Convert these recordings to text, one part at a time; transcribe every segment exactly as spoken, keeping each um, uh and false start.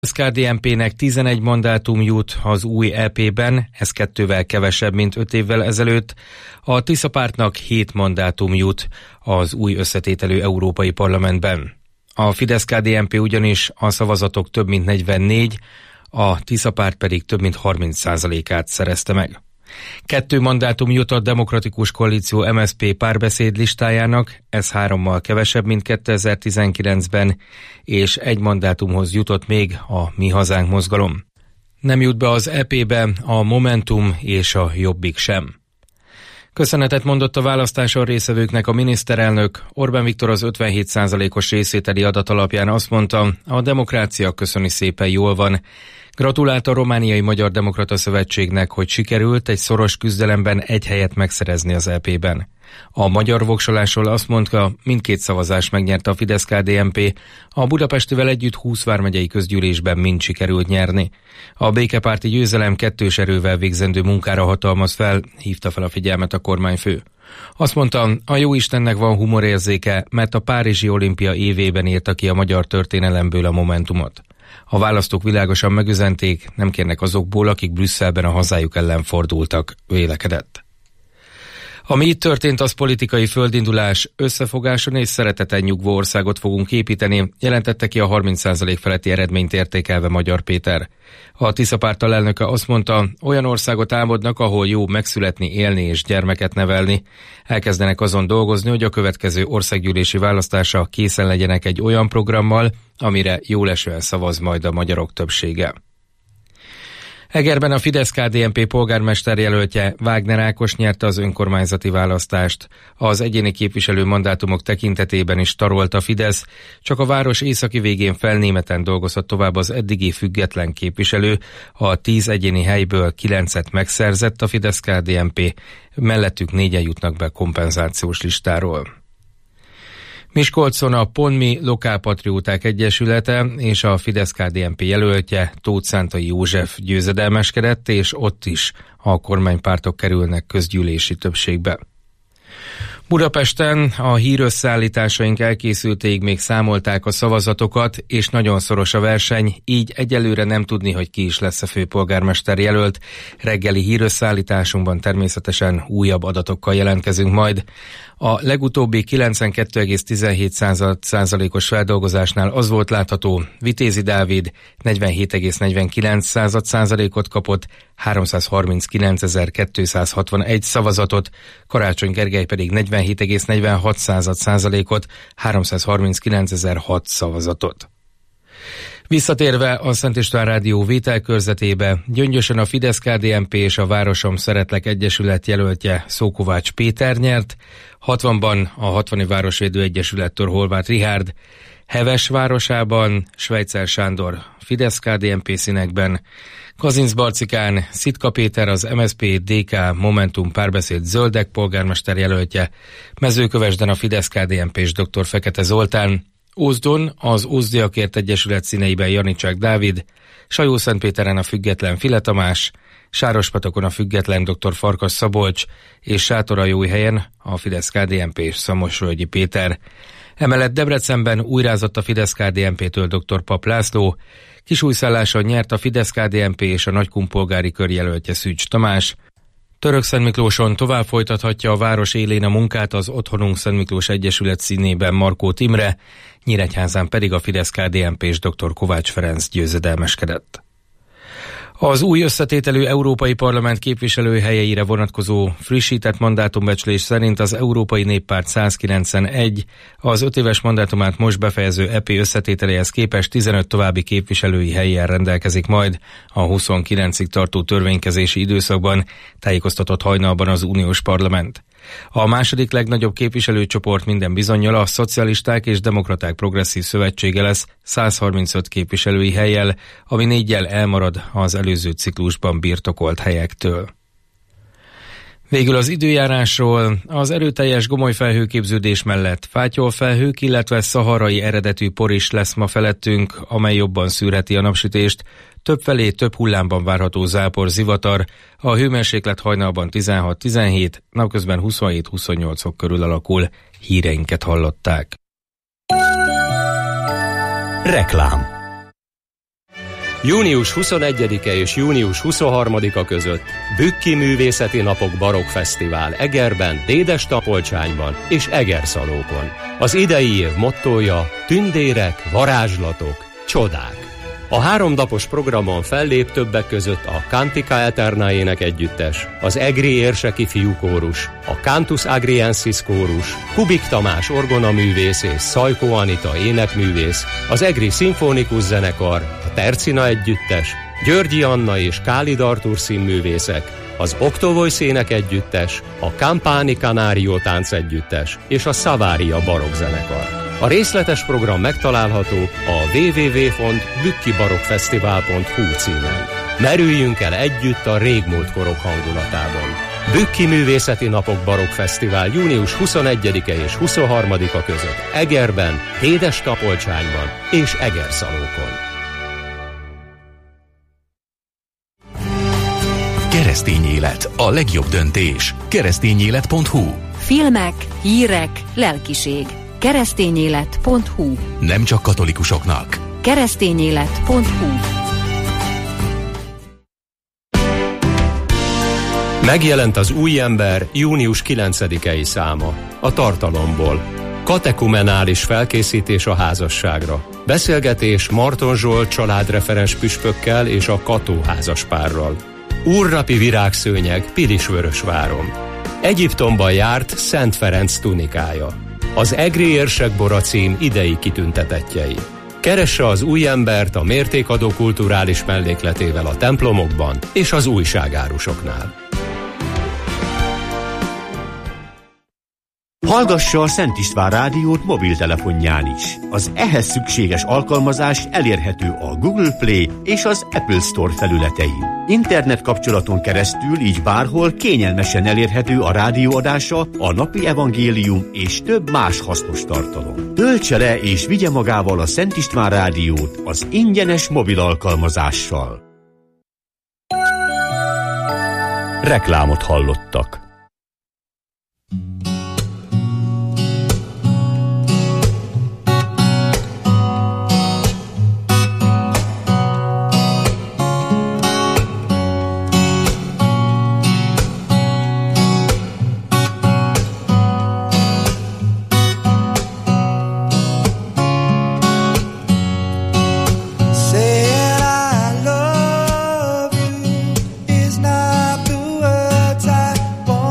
es ká dé en pének tizenegy mandátum jut az új é pében, ez kettővel kevesebb, mint öt évvel ezelőtt. A Tisza pártnak hét mandátum jut az új összetételű Európai Parlamentben. A Fidesz-ká dé en pé ugyanis a szavazatok több mint negyvennégy, a Tisza párt pedig több mint harminc százalékát szerezte meg. Kettő mandátum jut a Demokratikus Koalíció em es zé pé párbeszéd listájának, ez hárommal kevesebb, mint kétezer-tizenkilencben, és egy mandátumhoz jutott még a Mi Hazánk mozgalom. Nem jut be az é pébe a Momentum és a Jobbik sem. Köszönetet mondott a választáson résztvevőknek a miniszterelnök. Orbán Viktor az ötvenhét százalékos részvételi adat alapján azt mondta, a demokrácia köszöni szépen jól van. Gratulált a Romániai Magyar Demokrata Szövetségnek, hogy sikerült egy szoros küzdelemben egy helyet megszerezni az é pében. A magyar voksolásról azt mondta, mindkét szavazás megnyerte a Fidesz-ká dé en pé, a Budapestivel együtt húsz vármegyei közgyűlésben mind sikerült nyerni. A békepárti győzelem kettős erővel végzendő munkára hatalmaz fel, hívta fel a figyelmet a kormányfő. Azt mondta, a jóistennek van humorérzéke, mert a Párizsi olimpia évében írta ki a magyar történelemből a Momentumot. A választók világosan megüzenték, nem kérnek azokból, akik Brüsszelben a hazájuk ellen fordultak, vélekedett. Ami itt történt, az politikai földindulás, összefogáson és szereteten nyugvó országot fogunk építeni, jelentette ki a harminc százalék feletti eredményt értékelve Magyar Péter. A Tisza párt alelnöke azt mondta, olyan országot álmodnak, ahol jó megszületni, élni és gyermeket nevelni. Elkezdenek azon dolgozni, hogy a következő országgyűlési választásra készen legyenek egy olyan programmal, amire jólesően szavaz majd a magyarok többsége. Egerben a Fidesz-ká dé en pé polgármester jelöltje Wagner Ákos nyerte az önkormányzati választást. Az egyéni képviselő mandátumok tekintetében is tarolt a Fidesz, csak a város északi végén felnémeten dolgozhat tovább az eddigi független képviselő, a tíz egyéni helyből kilencet megszerzett a Fidesz-ká dé en pé, mellettük négyen jutnak be kompenzációs listáról. Miskolcon a Ponmi Lokálpatrióták Egyesülete és a Fidesz-ká dé en pé jelöltje Tóth Szántai József győzedelmeskedett, és ott is a kormánypártok kerülnek közgyűlési többségbe. Budapesten a hírösszeállításaink elkészültéig még számolták a szavazatokat, és nagyon szoros a verseny, így egyelőre nem tudni, hogy ki is lesz a főpolgármester jelölt. Reggeli hírösszeállításunkban természetesen újabb adatokkal jelentkezünk majd. A legutóbbi kilencvenkettő egész tizenhét százalékos feldolgozásnál az volt látható, Vitézi Dávid negyvenhét egész negyvenkilenc százalékot kapott, háromszázharminckilencezer-kétszázhatvanegy szavazatot, Karácsony Gergely pedig negyvenhét egész negyvenhat százalékot, háromszázharminckilencezer-hat szavazatot. Visszatérve a Szent István Rádió vételkörzetébe, Gyöngyösön a Fidesz-ká dé en pé és a Városom Szeretlek Egyesület jelöltje Szókovács Péter nyert, hatvanban a hatvani Városvédő Egyesülettől Horváth Richárd, Heves városában Schweitzer Sándor Fidesz-ká dé en pé színekben, Kazincbarcikán Szitka Péter az em es zé pé dé ká Momentum párbeszéd Zöldek polgármester jelöltje, Mezőkövesden a Fidesz-ká dé en pé és dr. Fekete Zoltán, Ózdon az Ózdiakért Egyesület színeiben Janicsák Dávid, Sajó-Szentpéteren a független File Tamás, Sárospatokon a független dr. Farkas Szabolcs és Sátoraljóhelyen a Fidesz-ká dé en pé és Szamosvölgyi Péter. Emellett Debrecenben újrázott a Fidesz-ká dé en pétől dr. Pap László, Kisújszálláson nyert a Fidesz-ká dé en pé és a Nagykunpolgári kör jelöltje Szűcs Tamás, Törökszentmiklóson tovább folytathatja a város élén a munkát az Otthonunk Szent Miklós Egyesület színében Markó Imre, Nyíregyházán pedig a Fidesz-ká dé en pé és dr. Kovács Ferenc győzedelmeskedett. Az új összetételű Európai Parlament képviselőhelyeire vonatkozó frissített mandátumbecslés szerint az Európai Néppárt százkilencvenegy, az öt éves mandátumát most befejező é pé összetételéhez képest tizenöt további képviselői helyen rendelkezik majd a huszonkilencig tartó törvénykezési időszakban, tájékoztatott hajnalban az uniós parlament. A második legnagyobb képviselőcsoport minden bizonnyal a Szocialisták és Demokraták Progresszív Szövetsége lesz százharmincöt képviselői hellyel, ami néggyel elmarad az előző ciklusban birtokolt helyektől. Végül az időjárásról: az erőteljes gomoly felhőképződés mellett fátyolfelhők, illetve szaharai eredetű por is lesz ma felettünk, amely jobban szűrheti a napsütést. Többfelé több hullámban várható zápor, zivatar, a hőmérséklet hajnalban tizenhat-tizenhét, napközben huszonhét-huszonnyolc fok körül alakul. Híreinket hallották. Reklám. június huszonegyedike és június huszonharmadika között Bükki Művészeti Napok Barokk Fesztivál Egerben, Dédes-Tapolcsányban és Egerszalókon. Az idei év mottója tündérek, varázslatok, csodák. A háromnapos programon fellép többek között a Cantica Aeternae együttes, az Egri Érseki Fiúkórus, a Cantus Agriensis kórus, Kubik Tamás orgonaművész és Szajkó Anita énekművész, az Egri Szimfonikus Zenekar, a Tercina együttes, Györgyi Anna és Kálid Artúr színművészek, az Octovoice ének együttes, a Campani Canario tánc együttes és a Savaria barokkzenekar. A részletes program megtalálható a double-u double-u double-u pont bükki barokkfesztivál pont hu címen. Merüljünk el együtt a régmúlt korok hangulatában. Bükki Művészeti Napok Barokk Fesztivál június huszonegyedike és huszonharmadika között Egerben, Dédes-Tapolcsányban és Egerszalókon. Keresztény élet, a legjobb döntés. keresztényélet pont hu. Filmek, hírek, lelkiség. keresztényélet pont hu. Nem csak katolikusoknak. keresztényélet pont hu. Megjelent az Új Ember június kilencedikei száma. A tartalomból. Katekumenális felkészítés a házasságra. Beszélgetés Marton Zsolt családreferens püspökkel és a Kató házaspárral. Úrnapi virágszőnyeg Pilisvörösváron. Egyiptomban járt Szent Ferenc tunikája. Az Egri Érsek bora cím idei kitüntetettjei. Keresse az Új Embert a mértékadó kulturális mellékletével a templomokban és az újságárusoknál. Hallgassa a Szent István Rádiót mobiltelefonján is. Az ehhez szükséges alkalmazás elérhető a Google Play és az Apple Store felületein. Internet kapcsolaton keresztül így bárhol kényelmesen elérhető a rádióadása, a napi evangélium és több más hasznos tartalom. Töltse le és vigye magával a Szent István Rádiót az ingyenes mobil alkalmazással. Reklámot hallottak. Saying I love you is not the words I want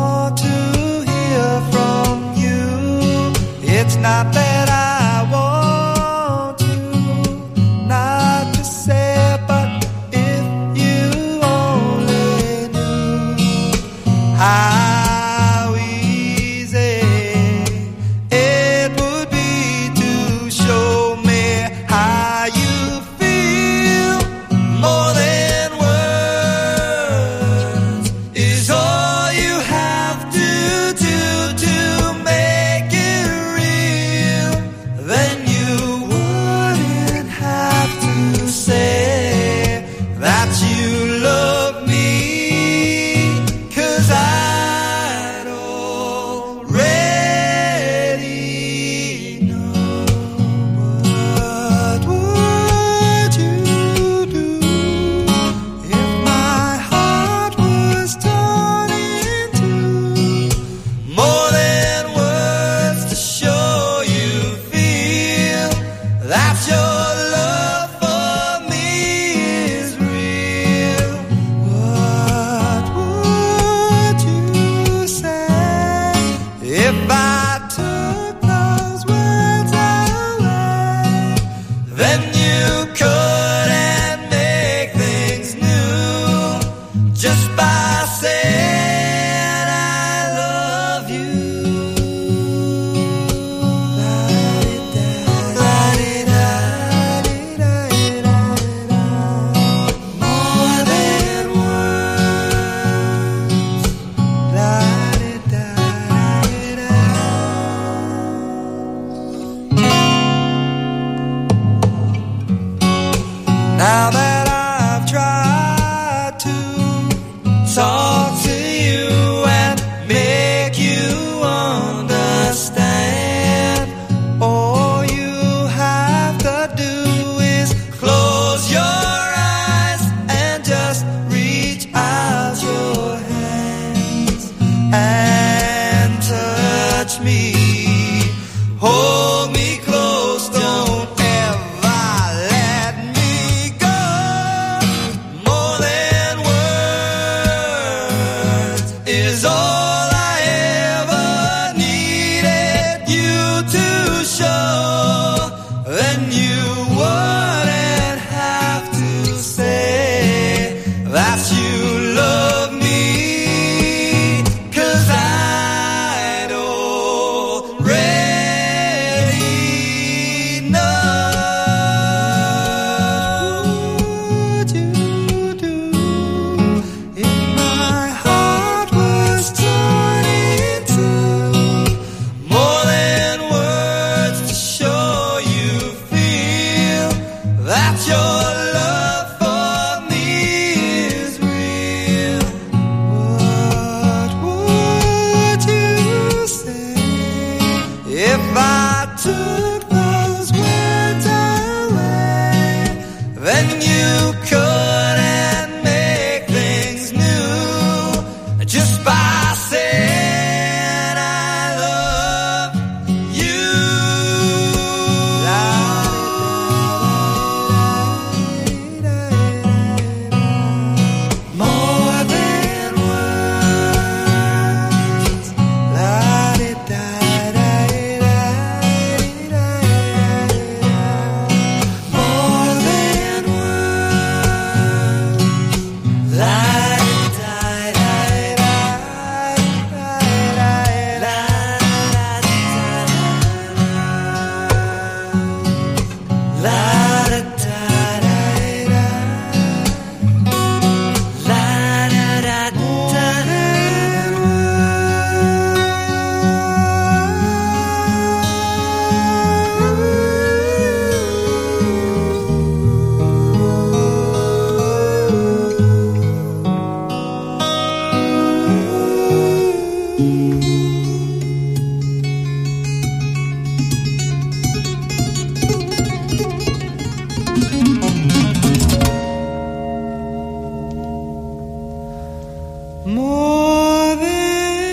more than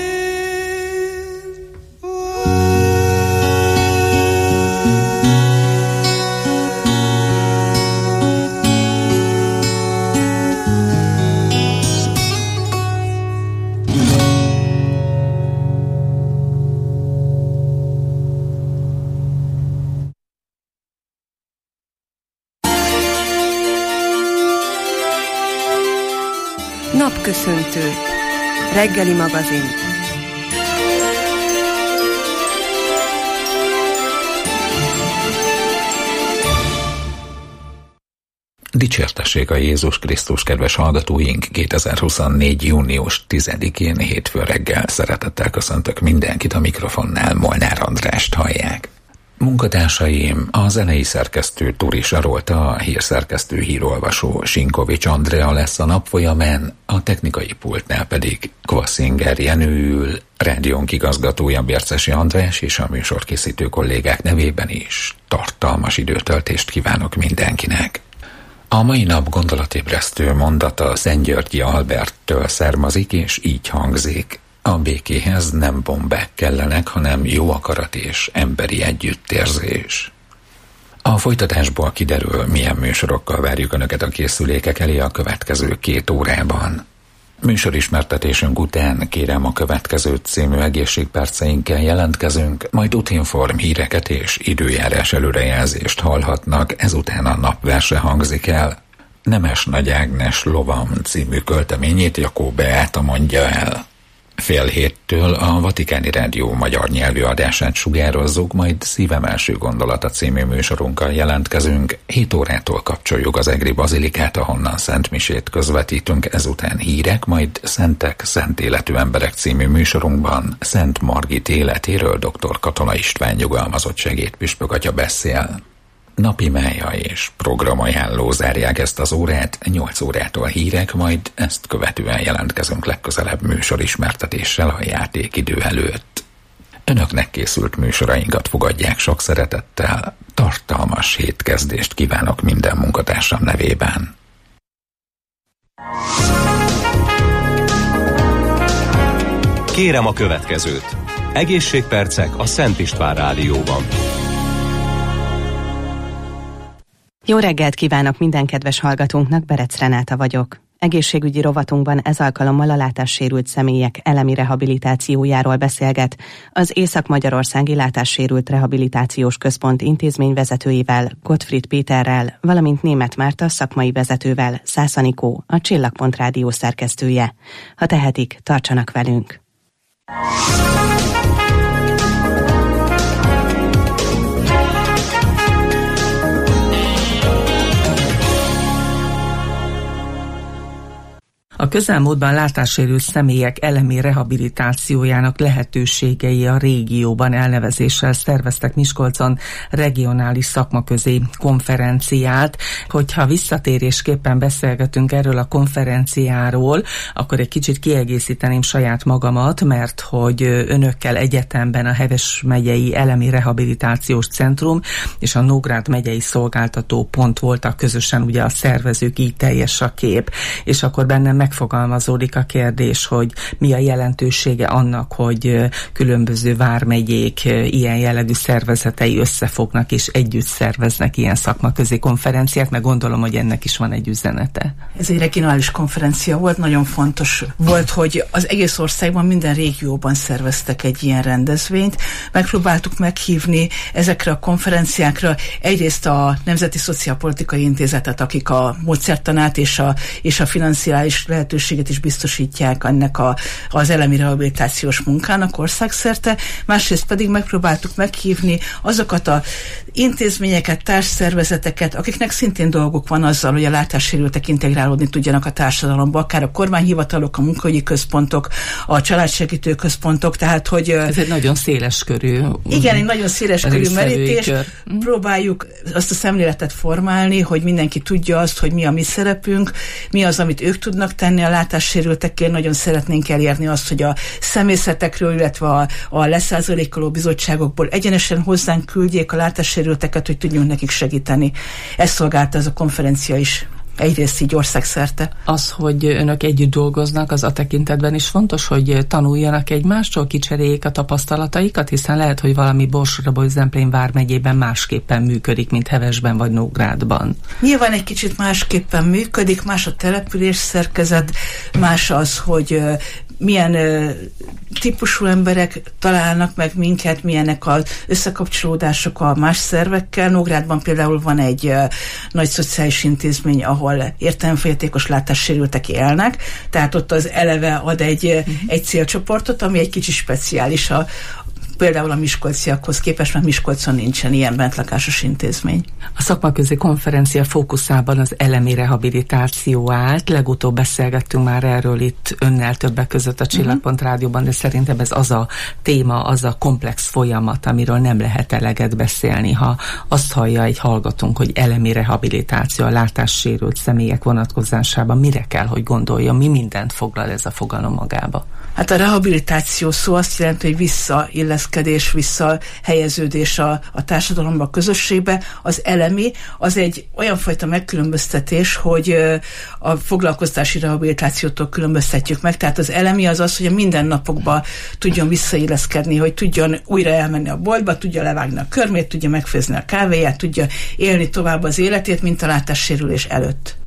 Napköszöntő. Reggeli magazin. Dicsértessék a Jézus Krisztus, kedves hallgatóink! kétezer-huszonnégy. június tizedikén hétfő reggel szeretettel köszöntök mindenkit, a mikrofonnál Molnár Andrást hallják. Munkatársaim, a zenei szerkesztő Turi Sarolta, a hírszerkesztő hírolvasó Sinkovics Andrea lesz a nap folyamán, a technikai pultnál pedig Kvasszinger Jenő ül, rádiónk igazgatója Bércesi András, és a műsorkészítő kollégák nevében is tartalmas időtöltést kívánok mindenkinek. A mai nap gondolatébresztő mondata Szentgyörgyi Alberttől származik, és így hangzik: a békéhez nem bombák kellenek, hanem jó akarat és emberi együttérzés. A folytatásból kiderül, milyen műsorokkal várjuk Önöket a készülékek elé a következő két órában. Műsorismertetésünk után Kérem a következő című egészségperceinkkel jelentkezünk, majd Utinform híreket és időjárás előrejelzést hallhatnak, ezután a napverse hangzik el. Nemes Nagy Ágnes Lovam című költeményét Jakó Beáta mondja el. Fél héttől a Vatikáni Rádió magyar nyelvű adását sugározzuk, majd Szívem első gondolata című műsorunkkal jelentkezünk. Hét órától kapcsoljuk az egri bazilikát, ahonnan szentmisét közvetítünk, ezután hírek, majd Szentek, szent életű emberek című műsorunkban Szent Margit életéről dr. Katona István nyugalmazott segédpüspök atya beszél. Napi mája és programajánló zárják ezt az órát, nyolc órától hírek, majd ezt követően jelentkezünk legközelebb műsorismertetéssel a játékidő előtt. Önöknek készült műsorainkat fogadják sok szeretettel, tartalmas hétkezdést kívánok minden munkatársam nevében. Kérem a következőt. Egészségpercek a Szent István Rádióban. Jó reggelt kívánok minden kedves hallgatónknak, Berec Renáta vagyok. Egészségügyi rovatunkban ez alkalommal a látássérült személyek elemi rehabilitációjáról beszélget az Észak-Magyarországi Látássérült Rehabilitációs Központ intézményvezetőivel, Gottfried Péterrel, valamint Németh Márta szakmai vezetővel, Szász Anikó, a Csillagpont rádió szerkesztője. Ha tehetik, tartsanak velünk! A közelmúltban látássérült személyek elemi rehabilitációjának lehetőségei a régióban elnevezéssel szerveztek Miskolcon regionális szakmaközi konferenciát. Hogyha visszatérésképpen beszélgetünk erről a konferenciáról, akkor egy kicsit kiegészíteném saját magamat, mert hogy önökkel egyetemben a Heves megyei elemi rehabilitációs centrum és a Nógrád megyei szolgáltató pont voltak közösen ugye a szervezők, így teljes a kép. És akkor bennem megfogalmazódik a kérdés, hogy mi a jelentősége annak, hogy különböző vármegyék ilyen jellegű szervezetei összefognak és együtt szerveznek ilyen szakmaközi konferenciát, meg gondolom, hogy ennek is van egy üzenete. Ez egy regionális konferencia volt, nagyon fontos volt, hogy az egész országban, minden régióban szerveztek egy ilyen rendezvényt. Megpróbáltuk meghívni ezekre a konferenciákra egyrészt a Nemzeti Szociálpolitikai Intézetet, akik a módszertanát és a, és a financiális lehetőséget is biztosítják ennek a, az elemi rehabilitációs munkának országszerte, másrészt pedig megpróbáltuk meghívni azokat a intézményeket, társszervezeteket, akiknek szintén dolguk van azzal, hogy a látássérültek integrálódni tudjanak a társadalomba, akár a kormányhivatalok, a munkaügyi központok, a családsegítő központok, tehát hogy... Ez egy nagyon széles körű... Igen, egy nagyon széles körű merítés. Próbáljuk azt a szemléletet formálni, hogy mindenki tudja azt, hogy mi a mi szerepünk, mi az, amit ők tudnak tenni a látássérültekért. Nagyon szeretnénk elérni azt, hogy a személyzetekről, illetve a, a leszázalékoló bizottságokból egyenesen hozzánk küldjék a látássérülteket, hogy tudjunk nekik segíteni. Ez szolgálta ez a konferencia is. egyrészt így országszerte. Az, hogy önök együtt dolgoznak, az a tekintetben is fontos, hogy tanuljanak egymástól, kicseréljék a tapasztalataikat, hiszen lehet, hogy valami Borsod-Zemplén vármegyében másképpen működik, mint Hevesben vagy Nógrádban. Nyilván egy kicsit másképpen működik, más a település szerkezet, más az, hogy milyen ö, típusú emberek találnak meg minket, milyenek az összekapcsolódások a más szervekkel. Nógrádban például van egy ö, nagy szociális intézmény, ahol értelemféltékos látássérültek élnek, tehát ott az eleve ad egy, uh-huh. egy célcsoportot, ami egy kicsit speciális a például a miskolciakhoz képest, mert Miskolcon nincsen ilyen bentlakásos intézmény. A szakmaközi konferencia fókuszában az elemi rehabilitáció állt. Legutóbb beszélgettünk már erről itt önnel többek között a Csillagpont uh-huh. Rádióban, de szerintem ez az a téma, az a komplex folyamat, amiről nem lehet eleget beszélni. Ha azt hallja egy hallgatónk, hogy elemi rehabilitáció a látássérült személyek vonatkozásában, mire kell, hogy gondoljon, mi mindent foglal ez a fogalom magába? Hát a rehabilitáció szó azt jelenti, hogy visszailleszkedés, visszahelyeződés a, a társadalomba, a közösségbe. Az elemi az egy olyan fajta megkülönböztetés, hogy a foglalkoztási rehabilitációtól különböztetjük meg. Tehát az elemi az az, hogy a mindennapokban tudjon visszailleszkedni, hogy tudjon újra elmenni a boltba, tudja levágni a körmét, tudja megfőzni a kávéját, tudja élni tovább az életét, mint a látássérülés előtt.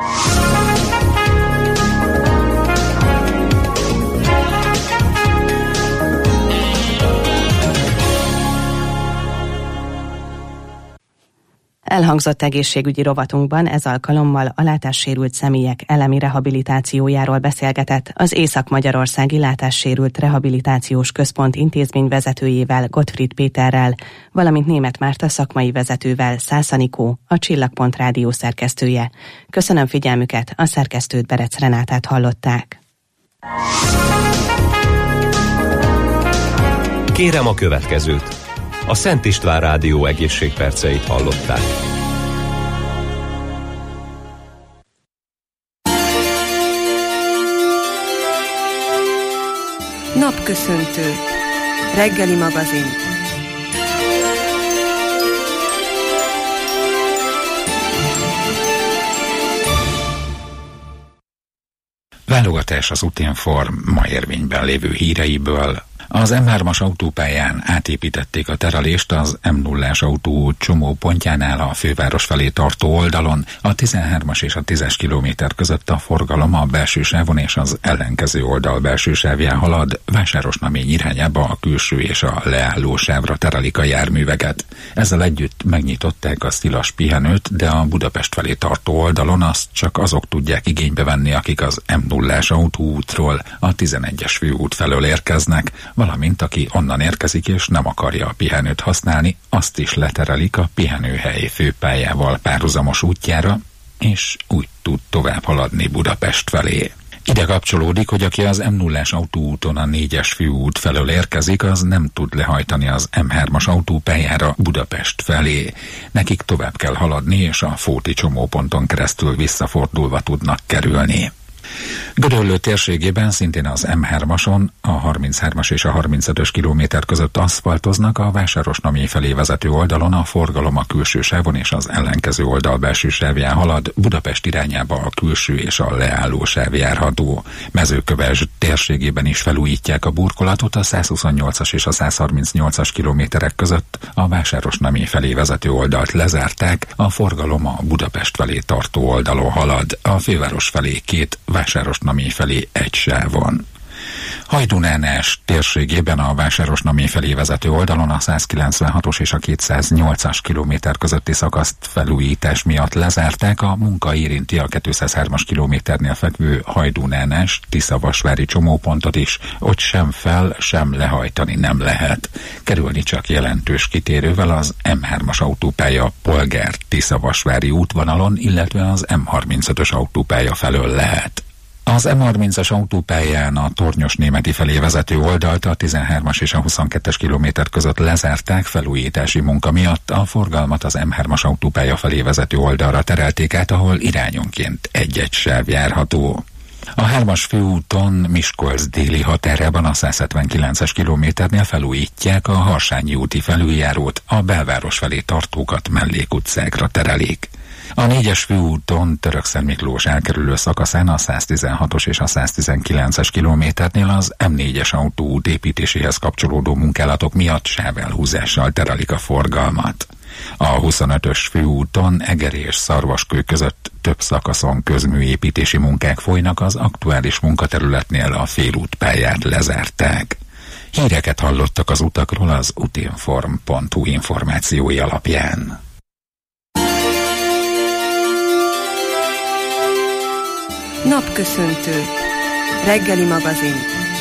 Elhangzott egészségügyi rovatunkban ez alkalommal a látássérült személyek elemi rehabilitációjáról beszélgetett az Észak-Magyarországi Látássérült Rehabilitációs Központ intézmény vezetőjével, Gottfried Péterrel, valamint Németh Márta szakmai vezetővel, Szász Anikó, a Csillagpont Rádió szerkesztője. Köszönöm figyelmüket, a szerkesztőt, Berec Renátát hallották. Kérem a következőt. A Szent István Rádió egészségperceit hallották. Napköszöntő. Reggeli magazin. Válogatás az Utinform ma érvényben lévő híreiből. Az em hármas autópályán átépítették a terelést az em nullás autóút csomópontjánál a főváros felé tartó oldalon. A tizenhármas és a tízes kilométer között a forgalom a belső sávon és az ellenkező oldal belső sávján halad, Vásárosnamény irányába a külső és a leálló sávra terelik a járműveket. Ezzel együtt megnyitották a szilas pihenőt, de a Budapest felé tartó oldalon azt csak azok tudják igénybe venni, akik az em nullás autóútról a tizenegyes főút felől érkeznek, valamint aki onnan érkezik és nem akarja a pihenőt használni, azt is leterelik a pihenőhely főpályával párhuzamos útjára, és úgy tud tovább haladni Budapest felé. Ide kapcsolódik, hogy aki az em nullás autóúton a négyes főút felől érkezik, az nem tud lehajtani az em hármas autópályára Budapest felé. Nekik tovább kell haladni, és a Fóti csomóponton keresztül visszafordulva tudnak kerülni. Gödöllő térségében szintén az em hármason a harminchármas és a harmincötös kilométer között aszfaltoznak, a Vásárosnamény felé vezető oldalon a forgalom a külső sávon és az ellenkező oldal belső sávján halad, Budapest irányába a külső és a leálló sáv járható. Mezőköves térségében is felújítják a burkolatot, a százhuszonnyolcas és a százharmincnyolcas kilométerek között a Vásárosnamény felé vezető oldalt lezárták, a forgalom a Budapest felé tartó oldalon halad, a főváros felé két, Vásárosnamény felé egy sávon. Hajdú-Námás térségében a Vásárosnamény felé vezető oldalon a százkilencvenhatos és a kétszáznyolcas kilométer közötti szakaszt felújítás miatt lezárták, a munka érinti a kétszázhármas kilométernél fekvő Hajdú-Námás Tiszavasvári csomópontot is, ott sem fel, sem lehajtani nem lehet. Kerülni csak jelentős kitérővel az em hármas autópálya Polgár-Tiszavasvári útvonalon, illetve az em harmincötös autópálya felől lehet. Az em harmincas autópályán a Tornyos-Németi felé vezető oldalt a tizenhármas és a huszonkettes kilométer között lezárták felújítási munka miatt, a forgalmat az em hármas autópálya felé vezető oldalra terelték át, ahol irányonként egy-egy sáv járható. A hármas főúton Miskolc déli határában a százhetvenkilences kilométernél felújítják a Harsányi úti felüljárót, a belváros felé tartókat mellékutcákra terelik. A négyes főúton Törökszentmiklós elkerülő szakaszán a száztizenhatos és a száztizenkilences kilométernél az em négyes autóút építéséhez kapcsolódó munkálatok miatt sávelhúzással terelik a forgalmat. A huszonötös főúton Eger és Szarvaskő között több szakaszon közműépítési munkák folynak, az aktuális munkaterületnél a félútpályát lezárták. Híreket hallottak az utakról az utinform pont hu információi alapján. Napköszöntő. Reggeli magazin.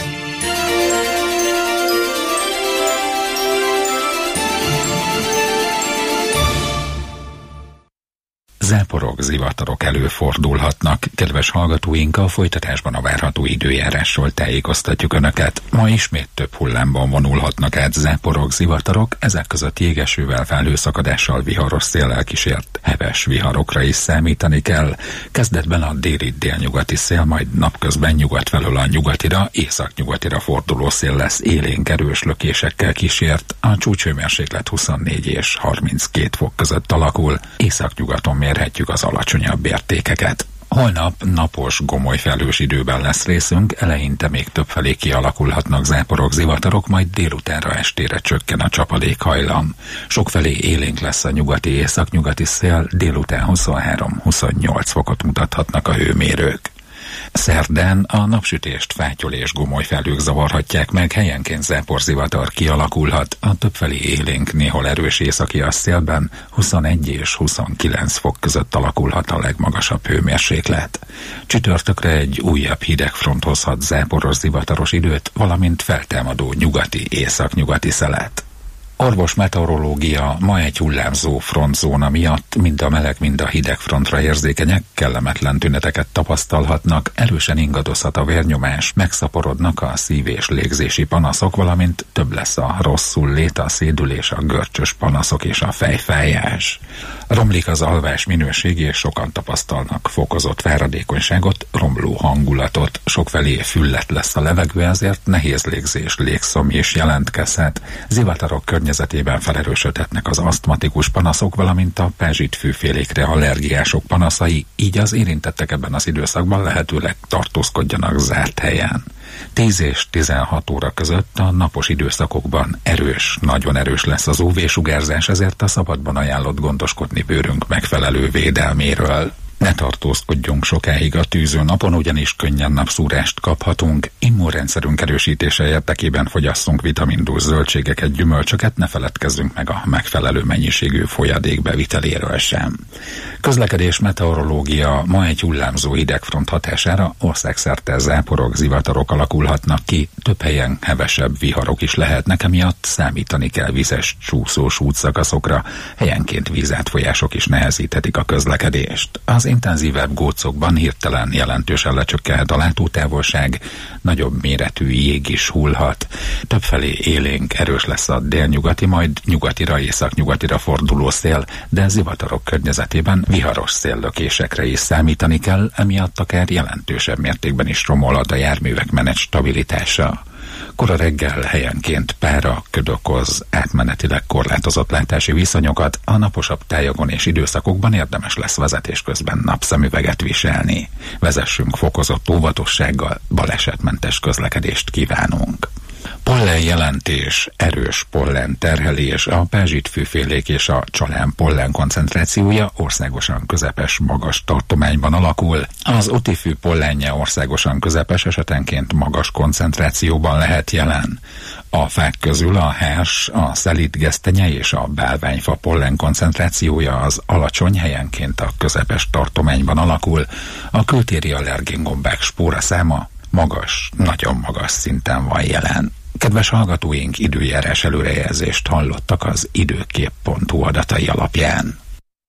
Záporok, zivatarok előfordulhatnak. Kedves hallgatóink, a folytatásban a várható időjárásról tájékoztatjuk Önöket. Ma ismét több hullámban vonulhatnak át záporok, zivatarok, ezek között jégesővel, felhőszakadással, viharos széllel kísért heves viharokra is számítani kell. Kezdetben a déli délnyugati szél, majd napközben nyugat felől a nyugatira, északnyugatira forduló szél lesz, élénk erős lökésekkel kísért. A csúcshőmérséklet huszonnégy és harminckét fok között alakul, északnyugaton mérhetjük az alacsonyabb értékeket. Holnap napos, gomoly felhős időben lesz részünk, eleinte még többfelé kialakulhatnak záporok, zivatarok, majd délutánra, estére csökken a csapadékhajlam. Sokfelé élénk lesz a nyugati, északnyugati szél, délután huszonhárom-huszonnyolc fokot mutathatnak a hőmérők. Szerdán a napsütést fátyol és gomoly felhők zavarhatják meg, helyenként záporzivatar kialakulhat, a többfelé élénk, néhol erős északi szélben huszonegy és huszonkilenc fok között alakulhat a legmagasabb hőmérséklet. Csütörtökre egy újabb hideg front hozhat záporos, zivataros időt, valamint feltámadó nyugati, északnyugati szelet. Orvos meteorológia, ma egy hullámzó frontzóna miatt mind a meleg, mind a hideg frontra érzékenyek, kellemetlen tüneteket tapasztalhatnak, erősen ingadozhat a vérnyomás, megszaporodnak a szív- és légzési panaszok, valamint több lesz a rosszul lét, a szédülés, a görcsös panaszok és a fejfájás. Romlik az alvás minőség, és sokan tapasztalnak fokozott fáradékonyságot, romló hangulatot, sokfelé füllet lesz a levegő, ezért nehéz légzés, légszomj is jelentkezhet. Zivatarok környezetében felerősödhetnek az asztmatikus panaszok, valamint a pázsitfűfélékre allergiások panaszai, így az érintettek ebben az időszakban lehetőleg tartózkodjanak zárt helyen. tíz és tizenhat óra között a napos időszakokban erős, nagyon erős lesz az ú vé-sugárzás, ezért a szabadban ajánlott gondoskodni bőrünk megfelelő védelméről. Ne tartózkodjunk sokáig a tűző napon, ugyanis könnyen napszúrást kaphatunk. Immunrendszerünk erősítése érdekében fogyasszunk vitamindús zöldségeket, gyümölcsöket, ne feledkezzünk meg a megfelelő mennyiségű folyadék beviteléről sem. Közlekedés, meteorológia, ma egy hullámzó hidegfront hatására országszerte záporok, zivatarok alakulhatnak ki, több helyen hevesebb viharok is lehetnek, emiatt számítani kell vizes, csúszós útszakaszokra, helyenként vízátfolyások is nehezíthetik a közlekedést. Az intenzívebb gócokban hirtelen jelentősen lecsökkenhet a látótávolság, nagyobb méretű jég is hullhat. Többfelé élénk, erős lesz a délnyugati, majd nyugatira, északnyugatira forduló szél, de zivatarok környezetében viharos széllökésekre is számítani kell, emiatt akár jelentősebb mértékben is romolhat a járművek menet stabilitása. Kora reggel helyenként pára, köd okoz átmenetileg korlátozott látási viszonyokat, a naposabb tájakon és időszakokban érdemes lesz vezetés közben napszemüveget viselni. Vezessünk fokozott óvatossággal, balesetmentes közlekedést kívánunk. Pollen jelentés, erős pollen terhelés, a pázsitfűfélék és a csalán pollen koncentrációja országosan közepes, magas tartományban alakul. Az utifű pollenje országosan közepes, esetenként magas koncentrációban lehet jelen. A fák közül a hárs, a szelídgesztenye és a bálványfa pollen koncentrációja az alacsony, helyenként a közepes tartományban alakul. A kültéri allergéngombák spóra száma magas, nagyon magas szinten van jelen. Kedves hallgatóink, időjárás előrejelzést hallottak az időkép pont hu adatai alapján.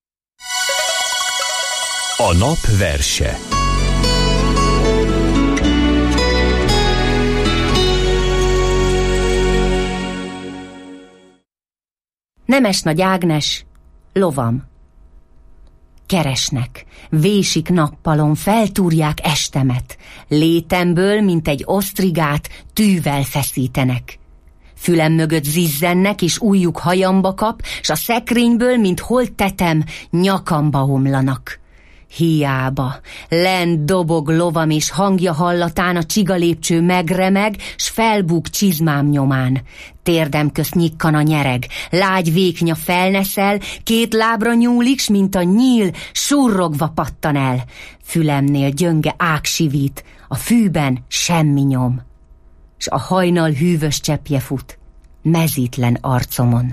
A nap verse. Nemes Nagy Ágnes, lovam. Keresnek, vésik nappalon, feltúrják estemet, létemből, mint egy osztrigát, tűvel feszítenek. Fülem mögött zizzennek, és ujjuk hajamba kap, s a szekrényből, mint holt tetem, nyakamba omlanak. Hiába, lent dobog lovam, és hangja hallatán a csigalépcső megremeg, s felbúg csizmám nyomán. Térdem közt nyikkan a nyereg, lágy véknya felneszel, két lábra nyúlik, s mint a nyíl, surrogva pattan el. Fülemnél gyönge ág sivít, a fűben semmi nyom, s a hajnal hűvös cseppje fut mezítlen arcomon.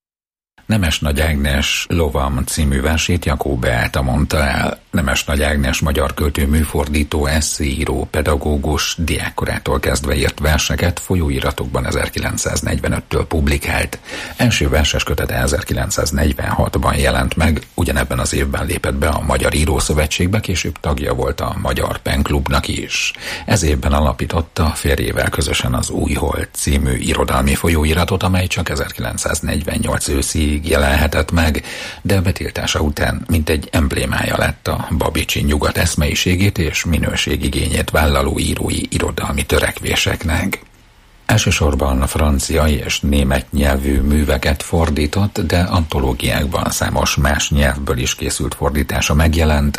Nemes Nagy Ágnes Lovam című versét Jakó Beáta mondta el. Nemes Nagy Ágnes magyar költő, műfordító, esszéíró, pedagógus, diákkorától kezdve írt verseket folyóiratokban ezerkilencszáznegyvenöttől publikált. Első verses kötete ezerkilencszáznegyvenhatban jelent meg, ugyanebben az évben lépett be a Magyar Írószövetségbe, később tagja volt a Magyar Penklubnak is. Ez évben alapította férjével közösen az Új Hold című irodalmi folyóiratot, amely csak ezerkilencszáznegyvennyolc őszig jelenhetett meg, de betiltása után mintegy emblémája lett a babicsi nyugat eszmeiségét és minőségigényét vállaló írói irodalmi törekvéseknek. Elsősorban a francia és német nyelvű műveket fordított, de antológiákban számos más nyelvből is készült fordítása megjelent.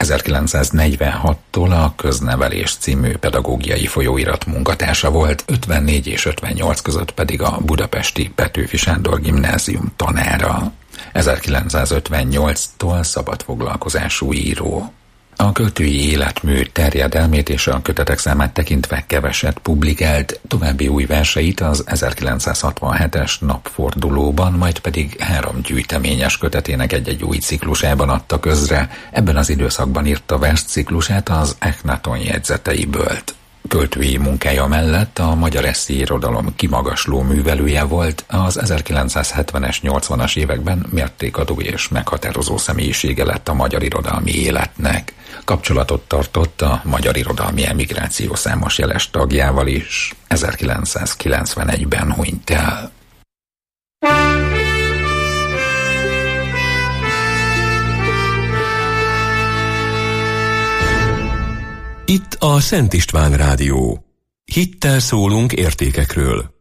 ezerkilencszáznegyvenhattól a Köznevelés című pedagógiai folyóirat munkatársa volt, ötvennégy és ötvennyolc között pedig a budapesti Petőfi Sándor Gimnázium tanára. ezerkilencszázötvennyolctól szabadfoglalkozású író. A költői életmű terjedelmét és a kötetek számát tekintve keveset publikált, további új verseit az ezerkilencszázhatvanhetes Napfordulóban, majd pedig három gyűjteményes kötetének egy-egy új ciklusában adta közre. Ebben az időszakban írta versciklusát az Echnaton jegyzeteiből. Költői munkája mellett a magyar esszéirodalom kimagasló művelője volt, az ezerkilencszázhetvenes, nyolcvanas években mértékadó és meghatározó személyisége lett a magyar irodalmi életnek. Kapcsolatot tartott a magyar irodalmi emigráció számos jeles tagjával is. ezerkilencszázkilencvenegyben hunyt el. Itt a Szent István Rádió. Hittel szólunk értékekről.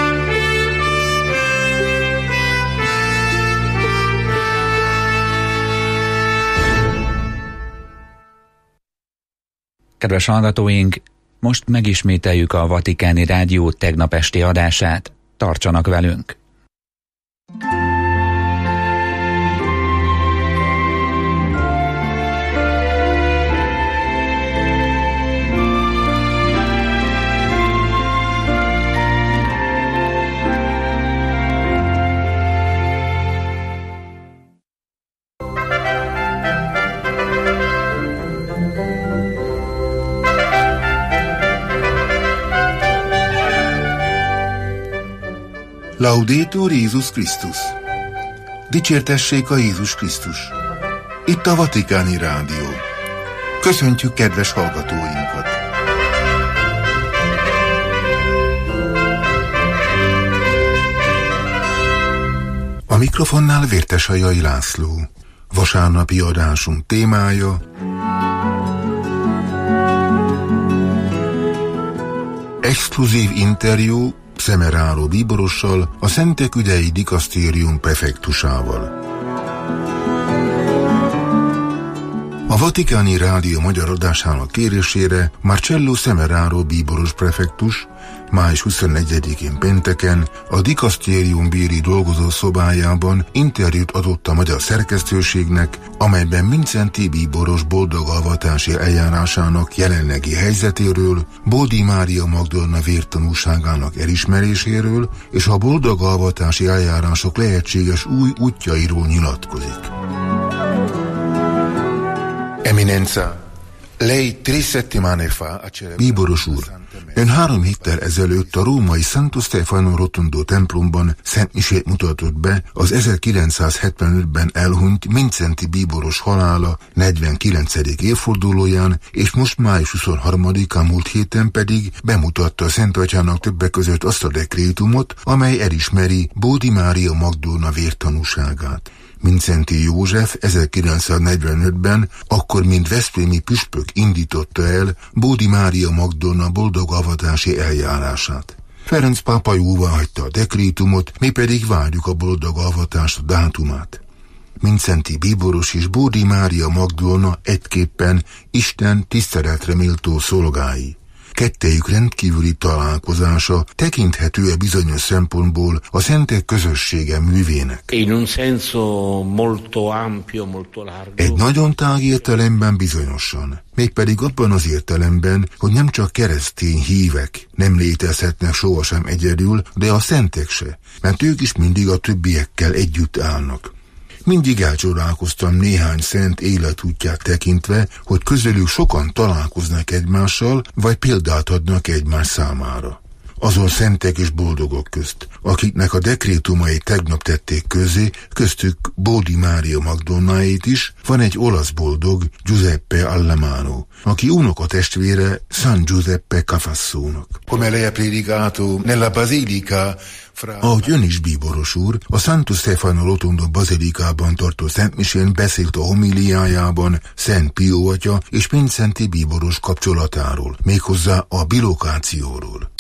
Kedves hallgatóink, most megismételjük a Vatikáni Rádió tegnap esti adását. Tartsanak velünk! Laudetur Jézus Krisztus! Dicsértessék a Jézus Krisztus! Itt a Vatikáni Rádió. Köszöntjük kedves hallgatóinkat! A mikrofonnál Vértesajai László. Vasárnapi adásunk témája: exkluzív interjú Semeraro bíborossal, a Szentek Ügyei Dikasztérium prefektusával. A Vatikáni Rádió magyar adásának kérésére Marcello Semeraro bíboros prefektus május huszonnegyedikén pénteken a Dikasztérium bíri dolgozószobájában interjút adott a magyar szerkesztőségnek, amelyben Mindszenty bíboros boldogavatási eljárásának jelenlegi helyzetéről, Bódi Mária Magdolna vértanúságának elismeréséről és a boldogavatási eljárások lehetséges új útjairól nyilatkozik. Eminenza, lei tre settimane fa... Bíboros úr, ön három héttel ezelőtt a római Santo Stefano Rotondo templomban szentmisét mutatott be az ezerkilencszázhetvenötben elhunyt Mindszenty bíboros halála negyvenkilencedik évfordulóján, és most május huszonharmadikán múlt héten pedig bemutatta a Szent Atyának többek között azt a dekrétumot, amely elismeri Bódi Mária Magdolna vértanúságát. Mindszenty József ezerkilencszáznegyvenötben, akkor mint veszprémi püspök indította el Bódi Mária Magdolna boldogavatási eljárását. Ferenc pápa jóváhagyta a dekrétumot, mi pedig várjuk a boldog alvatás dátumát. Mindszenty Bíboros és Bódi Mária Magdolna egyképpen Isten tiszteletre méltó szolgái. Kettejük rendkívüli találkozása tekinthető-e bizonyos szempontból a szentek közössége művének. Egy nagyon tág értelemben bizonyosan, mégpedig abban az értelemben, hogy nem csak keresztény hívek nem létezhetnek sohasem egyedül, de a szentek se, mert ők is mindig a többiekkel együtt állnak. Mindig elcsodálkoztam néhány szent életútját tekintve, hogy közülük sokan találkoznak egymással, vagy példát adnak egymás számára. Azon szentek és boldogok közt, akiknek a dekrétumai tegnap tették közzé, köztük Bódi Mária Magdolnáét is, van egy olasz boldog, Giuseppe Allemano, aki unokatestvére San Giuseppe Cafassónak. Come lei ha predicato nella basilica. Ahogy ön is, Bíboros úr, a Santo Stefano Rotondo bazilikában tartó szentmisén beszélt a homiliájában Szent Pió atya és Mindszenty Bíboros kapcsolatáról, méghozzá a bilokációról.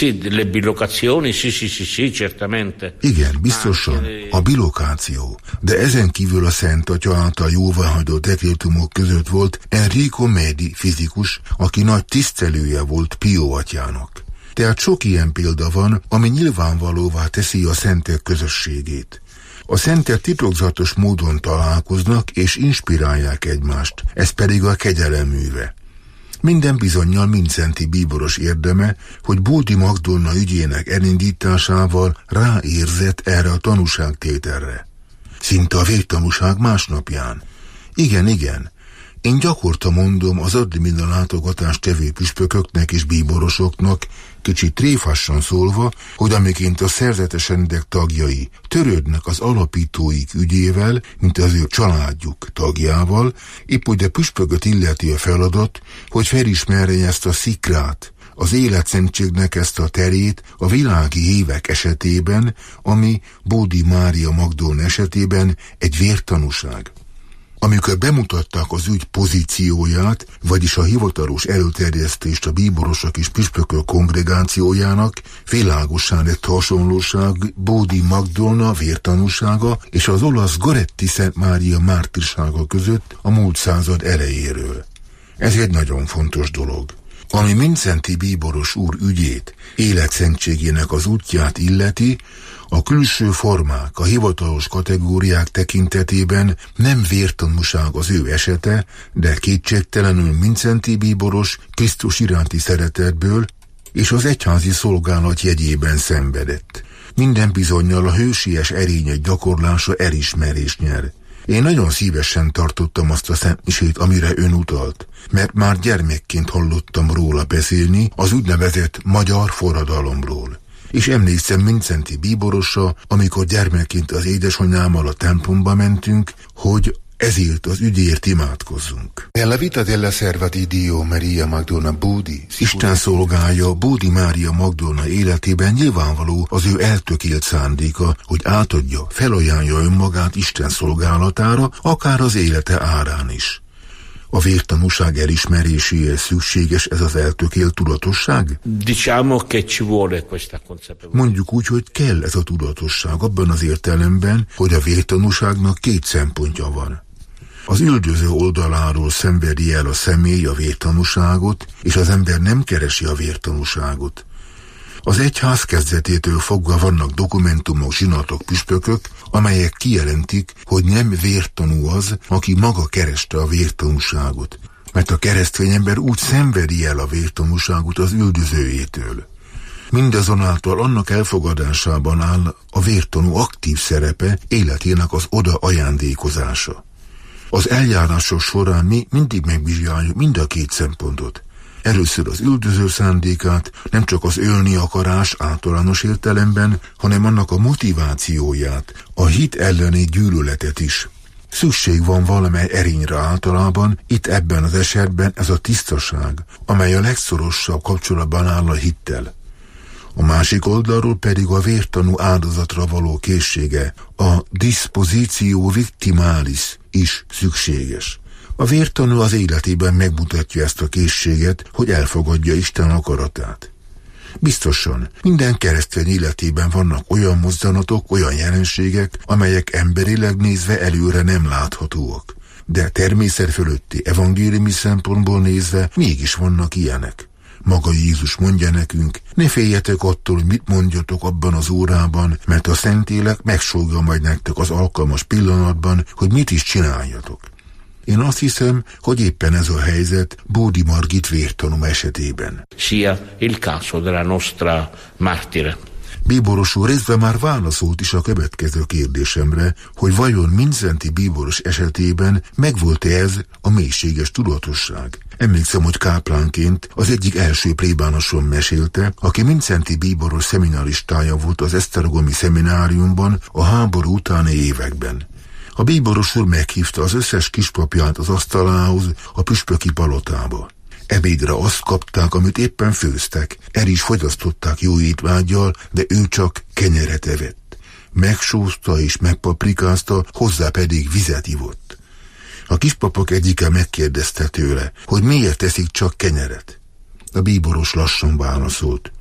Igen, biztosan, a bilokáció, de ezen kívül a Szent Atya által jóváhagyott dekrétumok között volt Enrico Medi fizikus, aki nagy tisztelője volt Pió atyának. Tehát sok ilyen példa van, ami nyilvánvalóvá teszi a szentek közösségét. A szentek titokzatos módon találkoznak és inspirálják egymást, ez pedig a kegyelem műve. Minden bizonnyal Mindszenty Bíboros érdeme, hogy Bódi Magdolna ügyének elindításával ráérzett erre a tanúságtételre. Szinte a végtanúság másnapján. Igen, igen. Én gyakorta mondom az addig minden látogatást tevő püspököknek és bíborosoknak, kicsit tréfassan szólva, hogy amiként a szerzetes rendek tagjai törődnek az alapítóik ügyével, mint az ő családjuk tagjával, épp hogy a püspököt illeti a feladat, hogy felismerje ezt a szikrát, az életszentségnek ezt a terét a világi évek esetében, ami Bódi Mária Magdolna esetében egy vértanúság. Amikor bemutatták az ügy pozícióját, vagyis a hivatalos előterjesztést a bíborosok és püspökök kongregációjának, világosan lett hasonlóság Bódi Magdolna vértanúsága és az olasz Goretti Szent Mária mártírsága között a múlt század elejéről. Ez egy nagyon fontos dolog. Ami Mindszenty Bíboros úr ügyét, életszentségének az útját illeti, a külső formák, a hivatalos kategóriák tekintetében nem vértanúság az ő esete, de kétségtelenül Mindszenty Bíboros Krisztus iránti szeretetből és az egyházi szolgálat jegyében szenvedett. Minden bizonnyal a hősies erények gyakorlása elismerést nyer. Én nagyon szívesen tartottam azt a szentmisét, amire ön utalt, mert már gyermekként hallottam róla beszélni az úgynevezett magyar forradalomról. És emlékszem Mindszenty Bíborosra, amikor gyermekként az édesanyámmal a templomba mentünk, hogy ezért az ügyért imádkozzunk. Nella vita della serva di Dio Maria Magdolna Bódi. Isten szolgája Bódi Mária Magdolna életében nyilvánvaló az ő eltökélt szándéka, hogy átadja, felajánlja önmagát Isten szolgálatára, akár az élete árán is. A vértanúság elismeréséhez szükséges ez az eltökélt tudatosság? Mondjuk úgy, hogy kell ez a tudatosság abban az értelemben, hogy a vértanúságnak két szempontja van. Az üldöző oldaláról szenvedi el a személy a vértanúságot, és az ember nem keresi a vértanúságot. Az egyház kezdetétől fogva vannak dokumentumok, zsinatok, püspökök, amelyek kijelentik, hogy nem vértanú az, aki maga kereste a vértanúságot, mert a keresztény ember úgy szenvedi el a vértanúságot az üldözőjétől. Mindazonáltal annak elfogadásában áll a vértanú aktív szerepe, életének az oda ajándékozása. Az eljárások során mi mindig megvizsgáljuk mind a két szempontot. Először az üldöző szándékát, nem csak az ölni akarás általános értelemben, hanem annak a motivációját, a hit elleni gyűlöletet is. Szükség van valamely erényre általában, itt ebben az esetben ez a tisztaság, amely a legszorosabb kapcsolatban áll a hittel. A másik oldalról pedig a vértanú áldozatra való készsége, a dispositio victimalis is szükséges. A vértanú az életében megmutatja ezt a készséget, hogy elfogadja Isten akaratát. Biztosan, minden keresztény életében vannak olyan mozdanatok, olyan jelenségek, amelyek emberileg nézve előre nem láthatóak. De természet fölötti evangéliumi szempontból nézve mégis vannak ilyenek. Maga Jézus mondja nekünk, ne féljetek attól, hogy mit mondjatok abban az órában, mert a Szentlélek megsógja majd nektek az alkalmas pillanatban, hogy mit is csináljatok. Én azt hiszem, hogy éppen ez a helyzet Bódi Margit vértanúm esetében. Sia il caso della nostra martire. Bíboros úr részben már válaszolt is a következő kérdésemre, hogy vajon Mindszenty Bíboros esetében megvolt-e ez a mélységes tudatosság. Emlékszem, hogy káplánként az egyik első plébánosom mesélte, aki Mindszenty Bíboros szemináristája volt az esztergomi szemináriumban a háború utáni években. A bíboros úr meghívta az összes kispapját az asztalához a püspöki palotába. Ebédre azt kapták, amit éppen főztek. El is fogyasztották jó étvággyal, de ő csak kenyeret evett. Megsózta és megpaprikázta, hozzá pedig vizet ivott. A kispapok egyike megkérdezte tőle, hogy miért teszik csak kenyeret. A bíboros lassan válaszolt.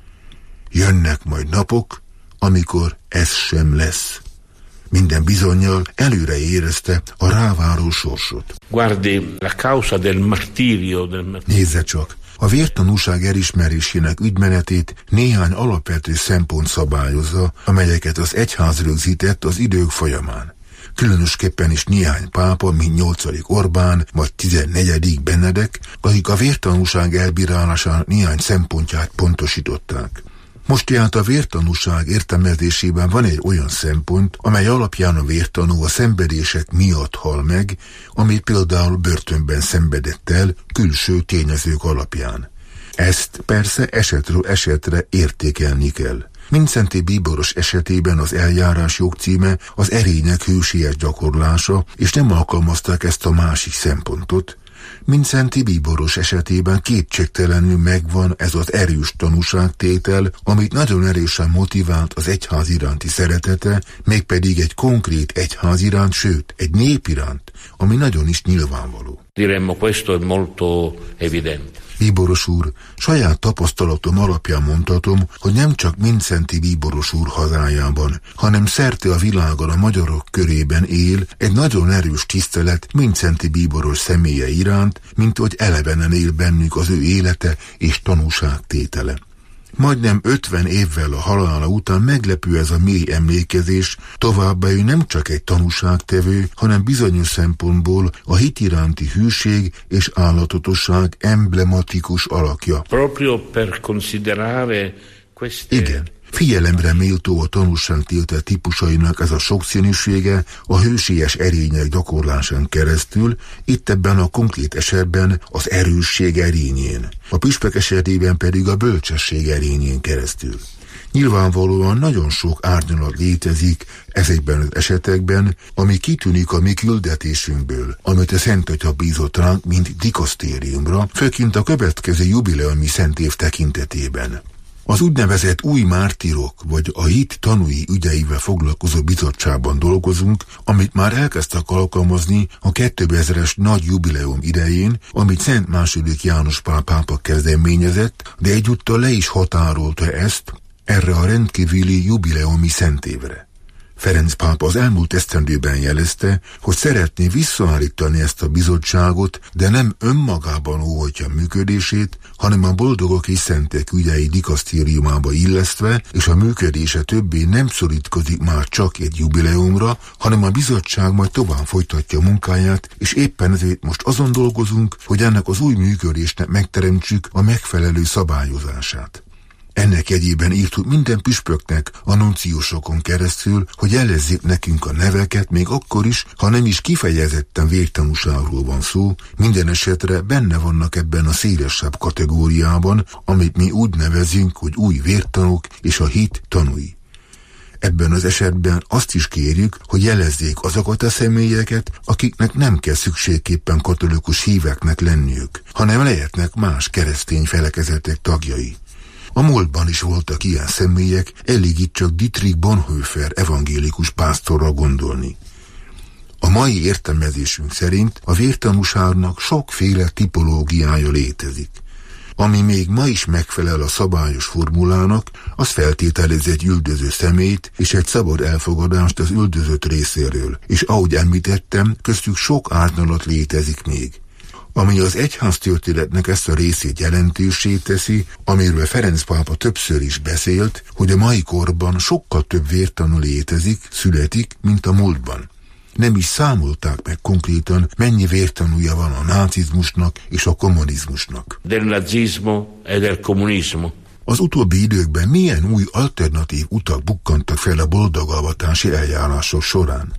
Jönnek majd napok, amikor ez sem lesz. Minden bizonnyal előre érezte a ráváró sorsot. Guardi, la causa del martirio del... Nézze csak, a vértanúság elismerésének ügymenetét néhány alapvető szempont szabályozza, amelyeket az egyház rögzített az idők folyamán. Különösképpen is néhány pápa, mint nyolcadik Orbán, vagy tizennegyedik Benedek, akik a vértanúság elbírálásának néhány szempontját pontosították. Most tehát a vértanúság értelmezésében van egy olyan szempont, amely alapján a vértanú a szenvedések miatt hal meg, amit például börtönben szenvedett el külső tényezők alapján. Ezt persze esetről esetre értékelni kell. Mindszenty Bíboros esetében az eljárás jogcíme az erények hősies gyakorlása, és nem alkalmazták ezt a másik szempontot. Mindszenty Bíboros esetében kétségtelenül megvan ez az erős tanúságtétel, amit nagyon erősen motivált az egyház iránti szeretete, mégpedig egy konkrét egyház iránt, sőt, egy nép iránt, ami nagyon is nyilvánvaló. Diremmo, questo è molto evidente. Bíboros úr, saját tapasztalatom alapján mondhatom, hogy nem csak Mindszenty Bíboros úr hazájában, hanem szerte a világon a magyarok körében él egy nagyon erős tisztelet Mindszenty Bíboros személye iránt, mint hogy elevenen él bennük az ő élete és tanúságtétele. Majdnem ötven évvel a halála után meglepő ez a mély emlékezés, továbbá ő nem csak egy tanúságtevő, hanem bizonyos szempontból a hit iránti hűség és állatotosság emblematikus alakja. Proprio per considerare queste... Igen. Figyelemre méltó a tanúságtétel típusainak ez a sokszínűsége a hősies erények gyakorlásán keresztül, itt ebben a konkrét esetben az erősség erényén, a püspök esetében pedig a bölcsesség erényén keresztül. Nyilvánvalóan nagyon sok árnyalat létezik ezekben az esetekben, ami kitűnik a mi küldetésünkből, amit a Szent Atya bízott ránk, mint dikasztériumra, főként a következő jubileumi szentév tekintetében. Az úgynevezett új mártírok, vagy a hit tanúi ügyeivel foglalkozó bizottságban dolgozunk, amit már elkezdtek alkalmazni a kétezres nagy jubileum idején, amit Szent második János Pál pápa kezdeményezett, de egyúttal le is határolta ezt erre a rendkívüli jubileumi szentévre. Ferenc pápa az elmúlt esztendőben jelezte, hogy szeretné visszaállítani ezt a bizottságot, de nem önmagában óhatja működését, hanem a boldogok és szentek ügyei dikasztériumába illesztve, és a működése többé nem szorítkozik már csak egy jubileumra, hanem a bizottság majd tovább folytatja munkáját, és éppen ezért most azon dolgozunk, hogy ennek az új működésnek megteremtsük a megfelelő szabályozását. Ennek jegyében írtuk minden püspöknek a nunciusokon keresztül, hogy jelezzék nekünk a neveket, még akkor is, ha nem is kifejezetten vértanúságról van szó, minden esetre benne vannak ebben a szélesebb kategóriában, amit mi úgy nevezünk, hogy új vértanúk és a hit tanúi. Ebben az esetben azt is kérjük, hogy jelezzék azokat a személyeket, akiknek nem kell szükségképpen katolikus híveknek lenniük, hanem lehetnek más keresztény felekezetek tagjai. A múltban is voltak ilyen személyek, elég itt csak Dietrich Bonhoeffer evangélikus pásztorra gondolni. A mai értelmezésünk szerint a vértanúságnak sokféle tipológiája létezik. Ami még ma is megfelel a szabályos formulának, az feltételez egy üldöző személyt és egy szabad elfogadást az üldözött részéről, és ahogy említettem, köztük sok árnyalat létezik még. Ami az egyháztörténetnek ezt a részét jelentőssé teszi, amiről Ferenc pápa többször is beszélt, hogy a mai korban sokkal több vértanú létezik, születik, mint a múltban. Nem is számolták meg konkrétan, mennyi vértanúja van a nácizmusnak és a kommunizmusnak. Del nazismo e del comunismo. Az utóbbi időkben milyen új alternatív utak bukkantak fel a boldogavatási eljárások során?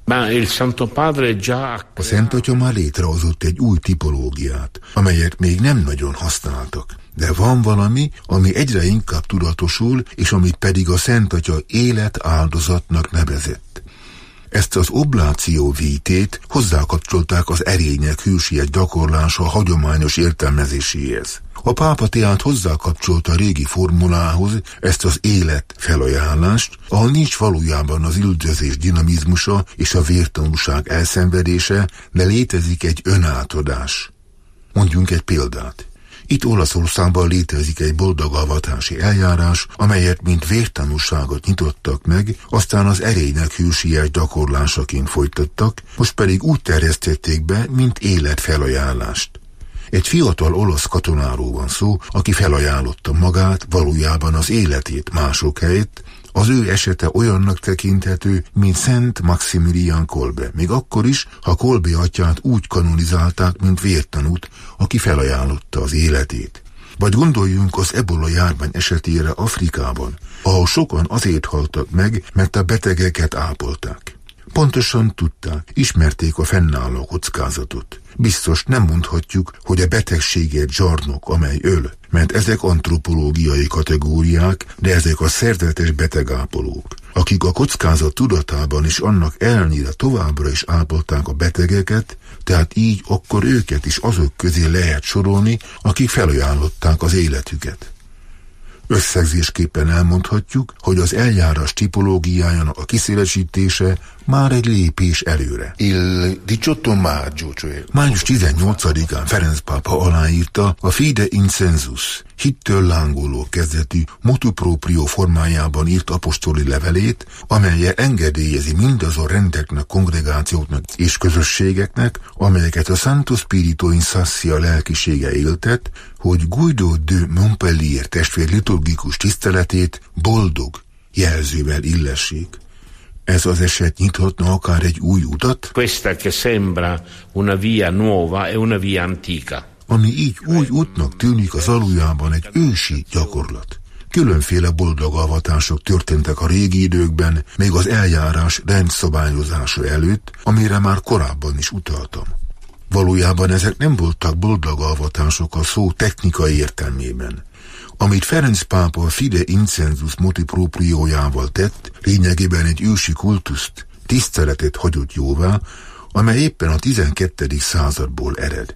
A Szent Atya már létrehozott egy új tipológiát, amelyet még nem nagyon használtak. De van valami, ami egyre inkább tudatosul, és amit pedig a Szent Atya élet áldozatnak nevezett. Ezt az obláció vítét hozzákapcsolták az erények hősies gyakorlása hagyományos értelmezéséhez. A pápa tehát hozzákapcsolta a régi formulához ezt az élet felajánlást, ahol nincs valójában az üldözés dinamizmusa és a vértanúság elszenvedése, de létezik egy önátadás. Mondjunk egy példát. Itt Olaszországban létezik egy boldogavatási eljárás, amelyet mint vértanúságot nyitottak meg, aztán az erények hősies gyakorlásaként folytattak, most pedig úgy terjesztették be, mint életfelajánlást. Egy fiatal olasz katonáról van szó, aki felajánlotta magát, valójában az életét mások helyett. Az ő esete olyannak tekinthető, mint Szent Maximilian Kolbe, még akkor is, ha Kolbe atyát úgy kanonizálták, mint vértanút, aki felajánlotta az életét. Vagy gondoljunk az ebola járvány esetére Afrikában, ahol sokan azért haltak meg, mert a betegeket ápolták. Pontosan tudták, ismerték a fennálló kockázatot. Biztos nem mondhatjuk, hogy a betegség egy zsarnok, amely öl, mert ezek antropológiai kategóriák, de ezek a szerzetes betegápolók, akik a kockázat tudatában és annak ellenére továbbra is ápolták a betegeket, tehát így akkor őket is azok közé lehet sorolni, akik felajánlották az életüket. Összegzésképpen elmondhatjuk, hogy az eljárás tipológiájának a kiszélesítése már egy lépés előre. Il diciotto maggio, cioè... Május tizennyolcadikán Ferenc pápa aláírta a Fide Incensus, hittől lángoló kezdetű motu proprio formájában írt apostoli levelét, amellyel engedélyezi mindazon rendeknek, kongregációknak és közösségeknek, amelyeket a Santo Spirito in Sassia lelkisége éltet, hogy Guido de Montpellier testvér liturgikus tiszteletét boldog jelzővel illessék. Ez az eset nyithatna akár egy új utat? Questa che sembra una via nuova e una via antica. Ami így új útnak tűnik, az valójában egy ősi gyakorlat. Különféle boldogavatások történtek a régi időkben, még az eljárás rendszabályozása előtt, amire már korábban is utaltam. Valójában ezek nem voltak boldogavatások a szó technikai értelmében. Amit Ferenc pápa a Fide Incensus motu propriójával tett, lényegében egy ősi kultuszt, tiszteletet hagyott jóvá, amely éppen a tizenkettedik századból ered.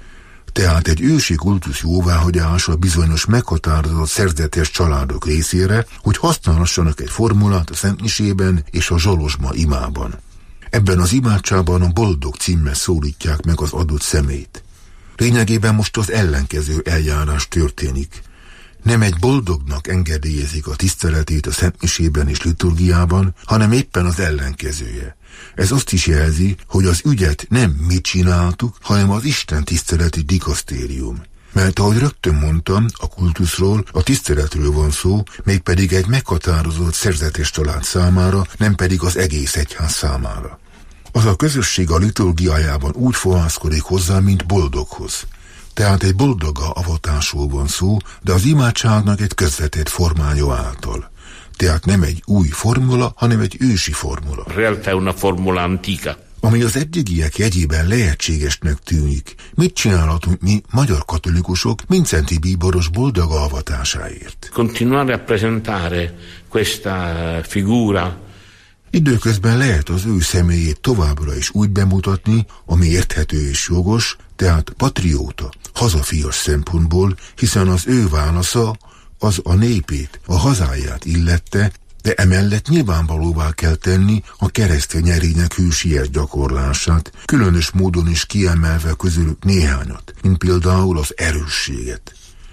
Tehát egy ősi kultusz jóváhagyása bizonyos meghatározott szerzetes családok részére, hogy használhassanak egy formulát a szentmisében és a zsolozsma imában. Ebben az imádságban a boldog címmel szólítják meg az adott személyt. Lényegében most az ellenkező eljárás történik. Nem egy boldognak engedélyezik a tiszteletét a szentmisében és liturgiában, hanem éppen az ellenkezője. Ez azt is jelzi, hogy az ügyet nem mi csináltuk, hanem az Isten tiszteleti dikasztérium. Mert ahogy rögtön mondtam, a kultuszról, a tiszteletről van szó, mégpedig egy meghatározott szerzetes család számára, nem pedig az egész egyház számára. Az a közösség a liturgiájában úgy fohászkodik hozzá, mint boldoghoz. Tehát egy boldoga avatásról van szó, de az imádságnak egy közvetett formája által. Tehát nem egy új formula, hanem egy ősi formula. Realtà una formula antica. Ami az eddigiek jegyében lehetségesnek tűnik. Mit csinálhatunk mi, magyar katolikusok, Mincenti bíboros boldoga avatásáért? Continuare a presentare questa figura. Időközben lehet az ő személyét továbbra is úgy bemutatni, ami érthető és jogos, tehát patrióta, hazafias szempontból, hiszen az ő válasza az a népét, a hazáját illette, de emellett nyilvánvalóvá kell tenni a keresztény erények hősies gyakorlását, különös módon is kiemelve közülük néhányat, mint például az erősséget.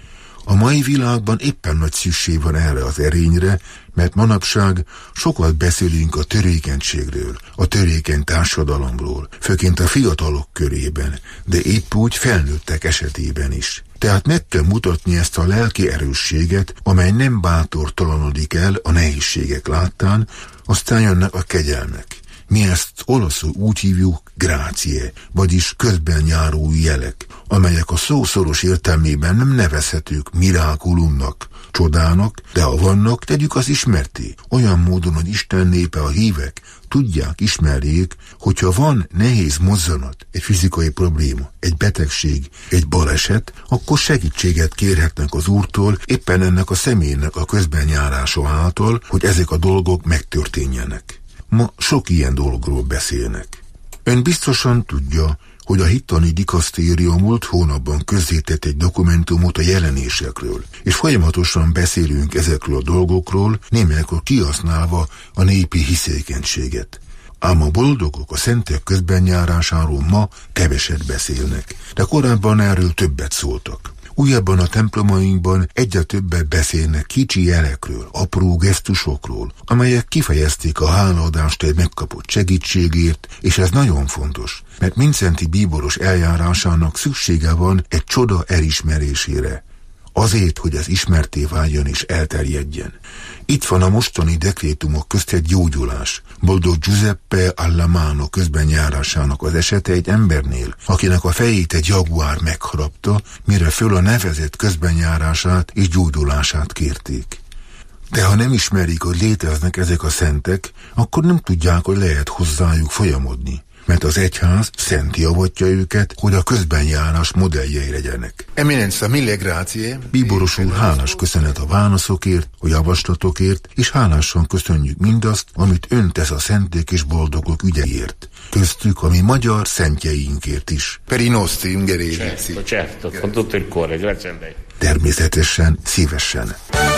A mai világban éppen nagy szükség van erre az erényre, mert manapság sokat beszélünk a törékenységről, a törékeny társadalomról, főként a fiatalok körében, de épp úgy felnőttek esetében is. Tehát meg kell mutatni ezt a lelki erősséget, amely nem bátortalanodik el a nehézségek láttán, aztán jönnek a kegyelmek. Mi ezt olaszul úgy hívjuk grazie, vagyis közben járó jelek, amelyek a szó szoros értelmében nem nevezhetők mirákulumnak, csodának, de ha vannak, tegyük az ismerté. Olyan módon, hogy Isten népe, a hívek tudják, ismerjék, hogyha van nehéz mozzanat, egy fizikai probléma, egy betegség, egy baleset, akkor segítséget kérhetnek az Úrtól, éppen ennek a személynek a közbenjárása által, hogy ezek a dolgok megtörténjenek. Ma sok ilyen dologról beszélnek. Ön biztosan tudja, hogy a hittani dikasztérium múlt hónapban közzétett egy dokumentumot a jelenésekről, és folyamatosan beszélünk ezekről a dolgokról, némelykor kihasználva a népi hiszékenységet. Ám a boldogok a szentek közbenjárásáról ma keveset beszélnek, de korábban erről többet szóltak. Újabban a templomainkban egyre többet beszélnek kicsi jelekről, apró gesztusokról, amelyek kifejezték a hálaadást egy megkapott segítségért, és ez nagyon fontos, mert Mindszenty bíboros eljárásának szüksége van egy csoda elismerésére, azért, hogy ez ismerté váljon és elterjedjen. Itt van a mostani dekrétumok közt egy gyógyulás. Boldog Giuseppe Allamano közbenjárásának az esete egy embernél, akinek a fejét egy jaguár megharapta, mire föl a nevezett közbenjárását és gyógyulását kérték. De ha nem ismerik, hogy léteznek ezek a szentek, akkor nem tudják, hogy lehet hozzájuk folyamodni, mert az egyház szenti avatja őket, hogy a közbenjárás modelljei legyenek. Eminenza, mille grazie. Bíboros úr, hálás köszönet a válaszokért, a javaslatokért, és hálásan köszönjük mindazt, amit ön tesz a szentek és boldogok ügyeiért. Köztük a mi magyar szentjeinkért is. Per i nostri ungheresi. Certo, certo, con tutto il cuore, grazie a lei. Természetesen, szívesen.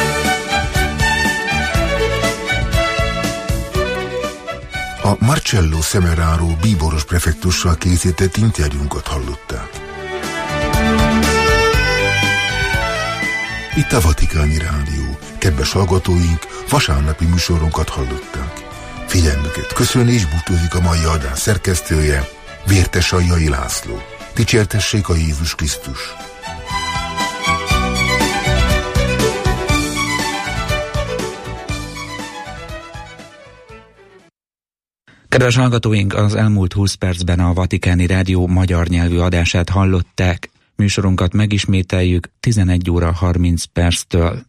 A Marcello Semeraro bíboros prefektussal készített interjúnkat hallották. Itt a Vatikáni Rádió. Kedves hallgatóink, vasárnapi műsorunkat hallották. Figyelmüket köszöni és búcsúzik a mai adás szerkesztője, Vértesajjai László. Dicsértessék a Jézus Krisztus! Kedves hallgatóink, az elmúlt húsz percben a Vatikáni Rádió magyar nyelvű adását hallották. Műsorunkat megismételjük tizenegy óra harminc perctől.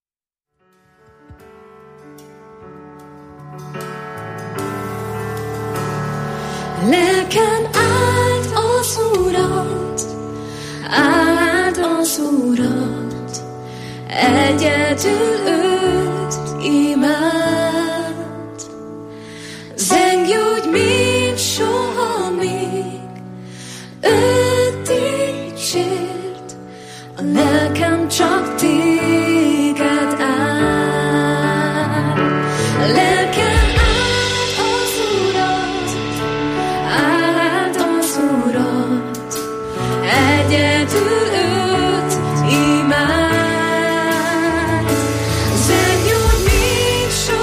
Lelkem áld az Urat, áld az Urat, egyedül őt imád. Zengj úgy, mint soha még, őt dicsért, a lelkem csak téged áld. A lelkem áld az Urat, áld az Urat, egyedül őt imád. Zengj úgy, mint soha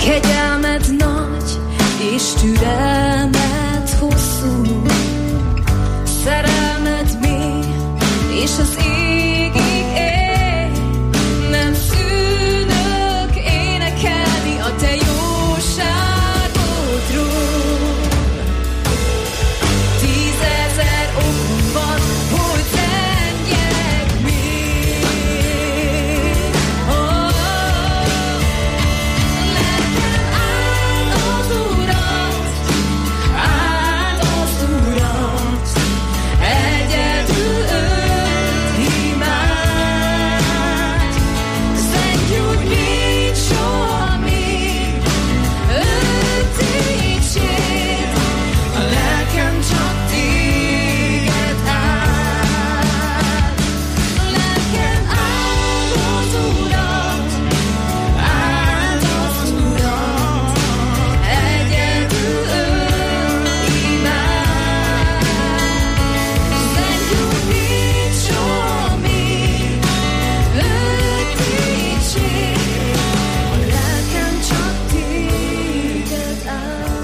Kegyelmed nagy, és türelmed hosszú, szerelmed mély, és az égig él. Nem szűnök énekelni a te jóságodról. Tízezer okom van, hogy zenjek még. Oh, lelkem áld az Urat, áld az Urat, egyedül őt imád. Szent úgy, mint soha még, őt dicsérd, a lelkem csak téged áld. Lelkem áld az Urat, áld az Urat, egyedül őt imád. Szent úgy, mint soha még, őt dicsérd, a lelkem csak téged áld.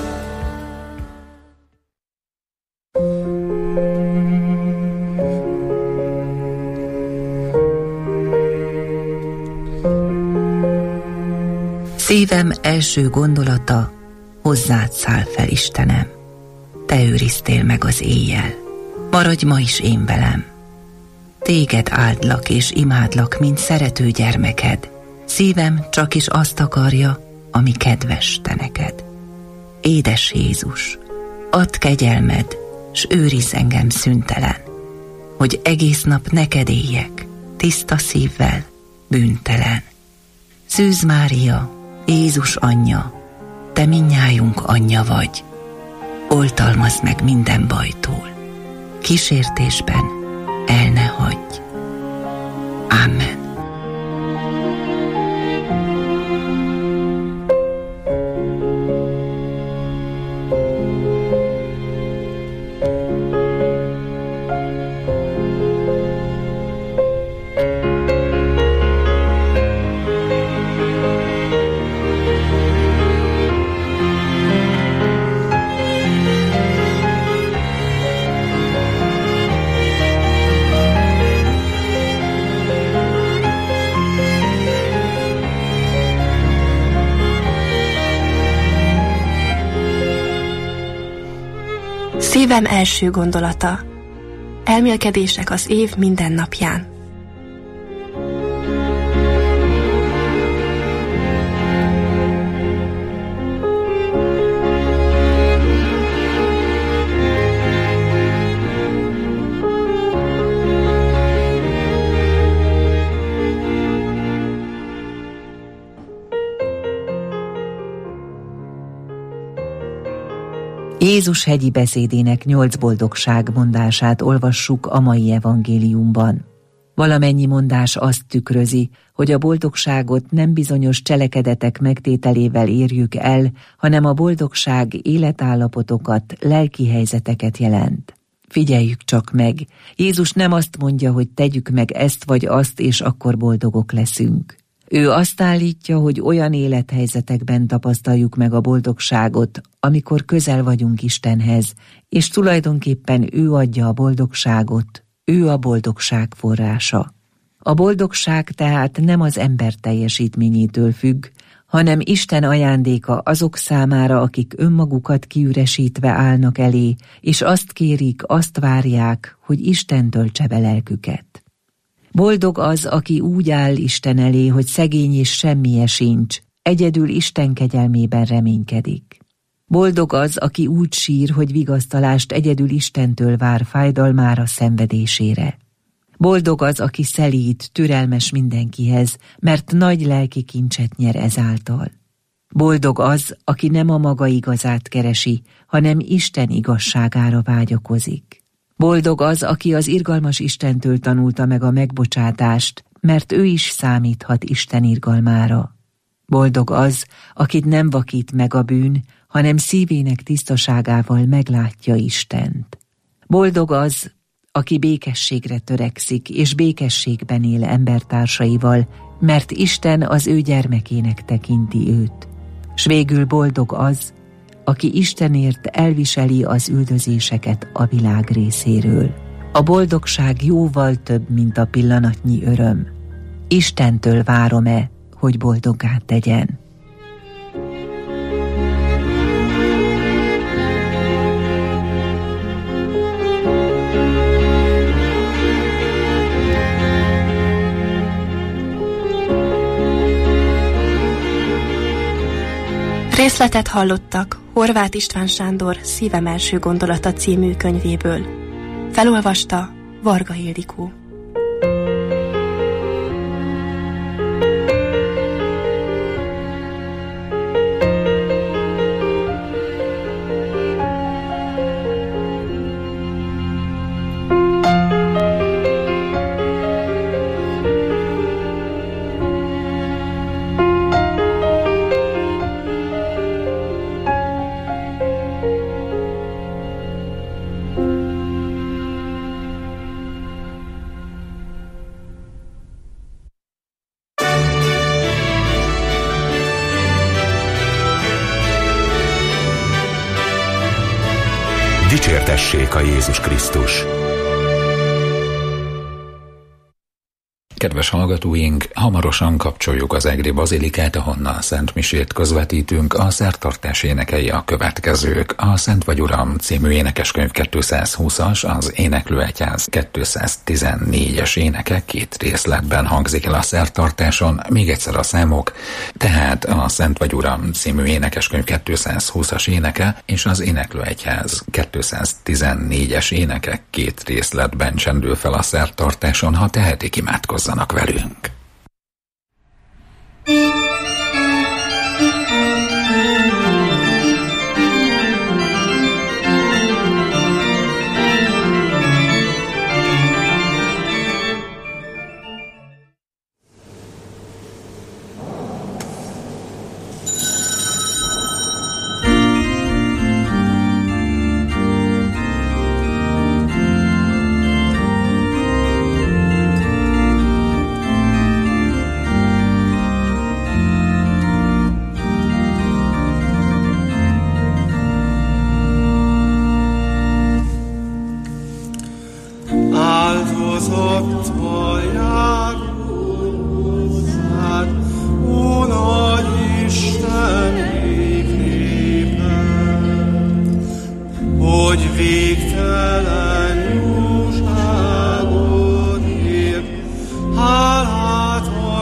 Szívem első gondolata, hozzád száll fel, Istenem. Te őriztél meg az éjjel, maradj ma is én velem. Téged áldlak és imádlak, mint szerető gyermeked. Szívem csak is azt akarja, ami kedves te neked. Édes Jézus, add kegyelmed, s őrizz engem szüntelen, hogy egész nap neked éljek, tiszta szívvel, bűntelen. Szűz Mária, Jézus anyja, te mindnyájunk anyja vagy. Oltalmazd meg minden bajtól, kísértésben el ne hagyj. Amen. Szívem első gondolata. Elmélkedések az év minden napján. Jézus hegyi beszédének nyolc boldogság mondását olvassuk a mai evangéliumban. Valamennyi mondás azt tükrözi, hogy a boldogságot nem bizonyos cselekedetek megtételével érjük el, hanem a boldogság életállapotokat, lelki helyzeteket jelent. Figyeljük csak meg, Jézus nem azt mondja, hogy tegyük meg ezt vagy azt, és akkor boldogok leszünk. Ő azt állítja, hogy olyan élethelyzetekben tapasztaljuk meg a boldogságot, amikor közel vagyunk Istenhez, és tulajdonképpen ő adja a boldogságot, ő a boldogság forrása. A boldogság tehát nem az ember teljesítményétől függ, hanem Isten ajándéka azok számára, akik önmagukat kiüresítve állnak elé, és azt kérik, azt várják, hogy Isten töltse be lelküket. Boldog az, aki úgy áll Isten elé, hogy szegény és semmije sincs, egyedül Isten kegyelmében reménykedik. Boldog az, aki úgy sír, hogy vigasztalást egyedül Istentől vár fájdalmára, szenvedésére. Boldog az, aki szelíd, türelmes mindenkihez, mert nagy lelki kincset nyer ezáltal. Boldog az, aki nem a maga igazát keresi, hanem Isten igazságára vágyakozik. Boldog az, aki az irgalmas Istentől tanulta meg a megbocsátást, mert ő is számíthat Isten irgalmára. Boldog az, akit nem vakít meg a bűn, hanem szívének tisztaságával meglátja Istent. Boldog az, aki békességre törekszik, és békességben él embertársaival, mert Isten az ő gyermekének tekinti őt. S végül boldog az, aki Istenért elviseli az üldözéseket a világ részéről. A boldogság jóval több, mint a pillanatnyi öröm. Istentől várom-e, hogy boldoggá tegyen. Részletet hallottak Horváth István Sándor Szívem első gondolata című könyvéből. Felolvasta Varga Ildikó. Dicsértessék a Jézus Krisztus! Kedves hallgatóink, hamarosan kapcsoljuk az egri bazilikát, ahonnan Szent Misét közvetítünk. A szertartás énekei a következők. A Szent vagy Uram című énekeskönyv kétszázhúszas, az Éneklőegyház kétszáztizennégyes éneke két részletben hangzik el a szertartáson. Még egyszer a számok, tehát a Szent vagy Uram című énekeskönyv kétszázhúszas éneke és az Éneklőegyház kétszáztizennégyes éneke két részletben csendül fel a szertartáson, ha tehetik, imádkozzanak velünk. Hogy végtelen